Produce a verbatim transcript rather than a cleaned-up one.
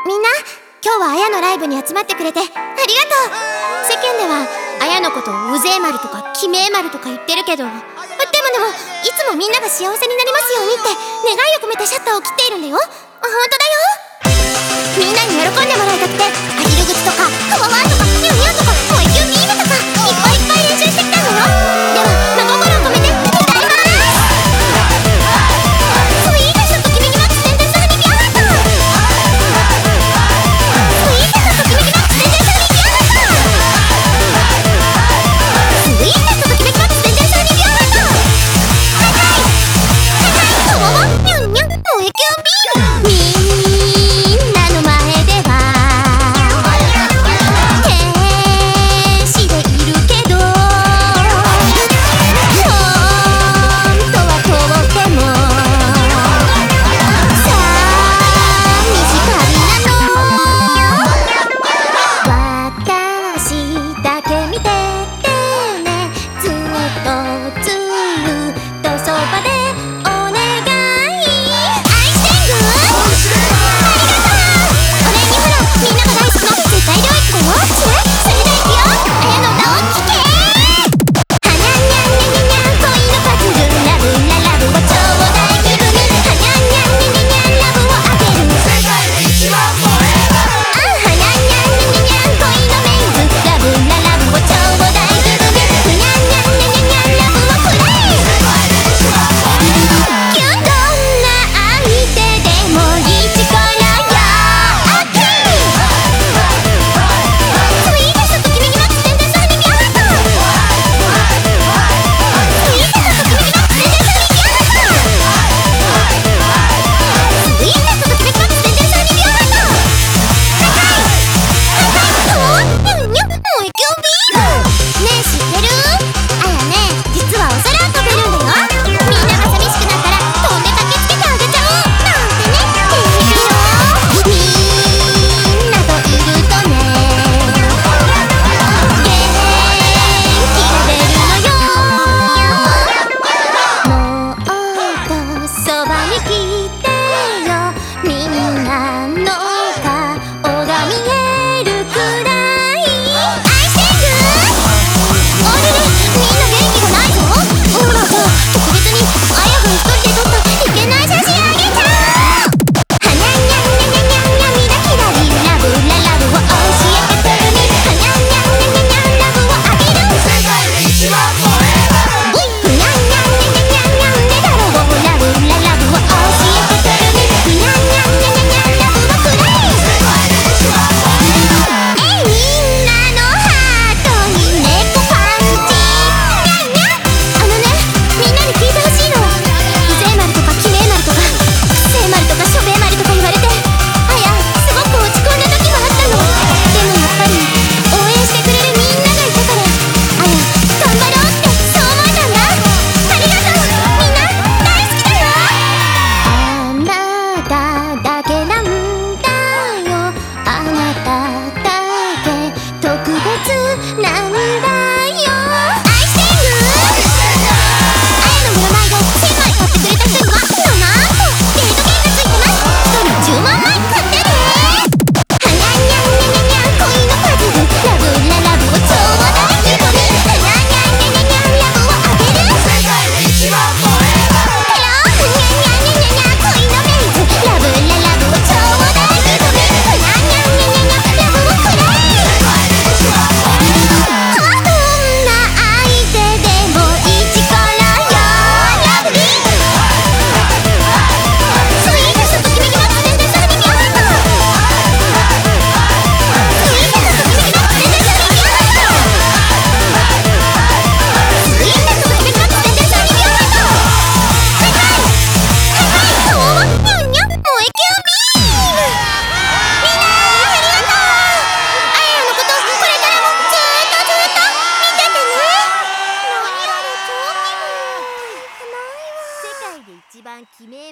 みんな、今日はあやのライブに集まってくれてありがとう。世間ではあやのことをうぜえ丸とかきめえ丸とか言ってるけど、でもでもいつもみんなが幸せになりますようにって願いを込めてシャッターを切っているんだよ。ほんとだよ。みんなに喜んでもらいたくて、アヒル口とかフワワンとかニュニュンとか萌えキュンビームとかいっぱいいっぱい練習してきたのよ。では真心を込めて歌います。スイートさと君にマックス全然すぐにビャーっと、スイートさと君にマックス全然すぐにビャーっと、スイートさと君にマックス全然すぐにビャーっと、はいはいはいはい、フワワンニュンニュン萌えキュンビーム。みんなの前では天使でいるけど、ほんとはとっても寂しがりなの。私だけ見ててね、ずっとずっとそばでお願い。アイシングありがとう。お礼にほら、みんなが大好きな絶対領域だよ。それそれでいくよ。あやの歌を聴け。はにゃんにゃんにゃんにゃんにゃん、恋のパズル、ラブララブをちょうだい気分に、はにゃんにゃんにゃんにゃんにゃん、ラブをあげる。世界で一番フォーエバー。あ、はにゃんにゃんにゃんにゃんにゃん、恋のメイズ、ラブララブをちょうだい気分に、ふにゃんにゃんにゃんにゃんにゃん、ラブをくれ。キュン、どんな相手でも一からやっけ。スイートさと君にマックス全然すぐにビャーっと、スイートさと君にマックス全然すぐにビャーっと、スイートさと君にマックス全然すぐにビャーっと、はいはいはいはい、ニュンニュン萌えキュンビーム。ねえ知ってる？あやね、実はお空飛べるんだよ。みんなが寂しくなったら飛んで駆けつけてあげちゃおうなんてね。いくよ。みんなといるとね、元気が出るのよ。もっとそばに来てよ、みんなの顔が見えるくらい。アイシングあれれ、みんな元気がないぞ。ほらさ、特別にあやが一人で撮ったいけない写真あげちゃおう。はにゃんにゃんにゃんにゃんにゃん、涙ひらり、ラブララブを教えてくるに、はにゃんにゃんにゃんにゃんにゃん、ラブをあげる。世界で一番フォーエバー。ふにゃんにゃんにゃんにゃんにゃんにゃん、ねだろう、ラブララブを教えてくるに、ふにゃんにゃんにゃんにゃんにゃん、ラブをくれ。え、みんなのハートに猫パンチ。にゃんにゃん。あのね、みんなに聞いてほしいの。うぜえ丸とかきめえ丸とかせえ丸とかしょべえ丸とか言われて、あやすごく落ち込んだ時があったの。でもやっぱり応援してくれるみんながいたから、あや頑張ろうってそう思えたんだ。ありがとう。みんな大好きだよ。あなただけなんだよ。あなただけ特別なんだよ。アイシングあやのブロマイドせんまい買ってくれた人にはなんとデート券がついてます。ひとりじゅうまんまい買ってね。はにゃんにゃんにゃんにゃんにゃん、恋のパズル、ラブララブをちょうだい気分に、はにゃんにゃんにゃんにゃんにゃん、ラブをあげる。世界で一番フォーエバー。はにゃんにゃんにゃんにゃんにゃん、恋のメイズ、ラブララブをちょうだい気分に、はにゃんにゃんにゃんにゃんにゃん、ラブをくれ。どんな相手でも一からやラブリー。スイートさと君にマックス全然すぐにビャーっと、スイートさと君にマックス全然すぐにビャーっと、スイートさと君にマックス全然すぐにビャーっと、はいはいはいはい、ほわにゃんにゃん萌えキュンビーム。みんなありがとう。あやのことこれからもずーっとずーっと見ててね。何あれ超キモい。甘いわ。 世界で一番きめえ